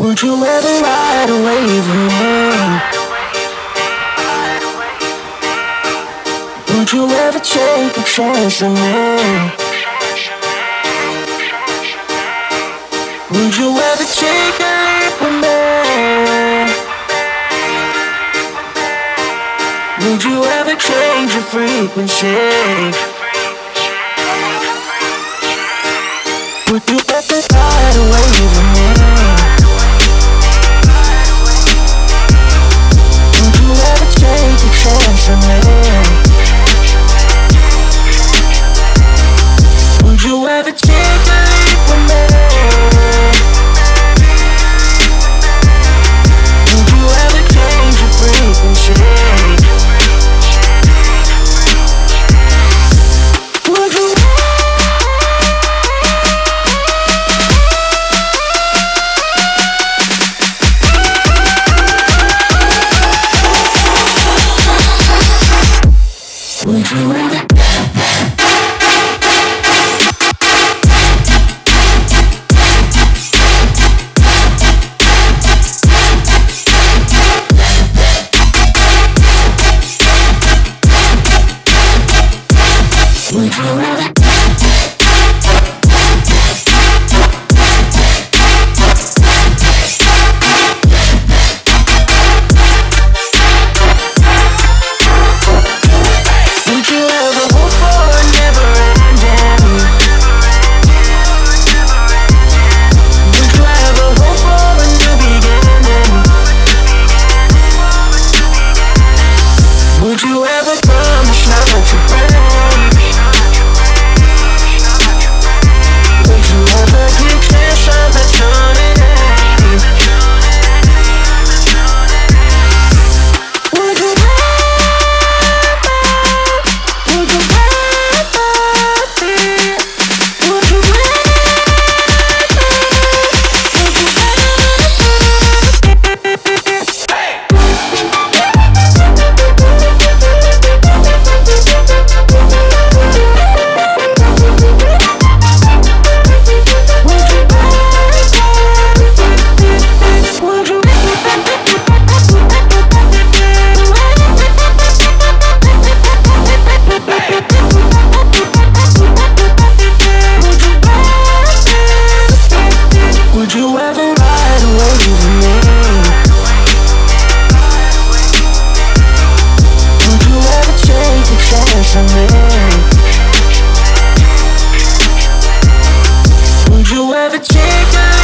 Would you ever ride away from me? Would you ever take a chance on me? Would you ever take a leap with me? Would you ever change your frequency? Would you ever ride away from me? Would you ever take a chance on me? Would you ever take a leap with me? Would you ever change your frequency? Would you? Would you ever? Would you ever? Would you ever hope for a never ending? Would you ever hope for a new beginning? Would you ever promise not to break? Would you ever get chance of eternity? Would you Would you ever ride away from me? Would you ever take a chance on me? Would you ever take a